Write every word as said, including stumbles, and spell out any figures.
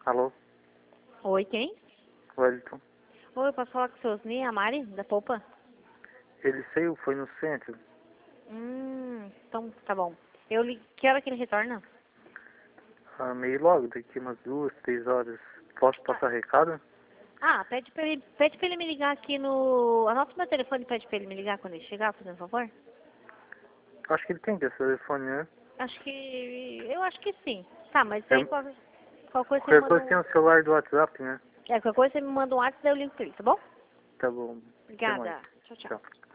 Alô? Oi, quem? Wellington. Oi, eu posso falar com o seu Osni, a Mari, da Polpa? Ele saiu, foi no centro. Hum, então tá bom. Eu li... Que hora que ele retorna? Ah, meio logo, daqui umas duas, três horas. Posso passar recado? Ah, pede pra ele, pede pra ele me ligar aqui no... Anota o meu telefone e pede pra ele me ligar quando ele chegar, fazendo favor? Acho que ele tem esse telefone, né? Acho que... Eu acho que sim. Tá, mas aí Eu, qual, qual coisa você me qualquer manda coisa tem um... o celular do WhatsApp, né? É, qualquer coisa você me manda um WhatsApp, daí eu ligo pra ele, tá bom? Tá bom. Até mais. Obrigada. Tchau, tchau. Tchau.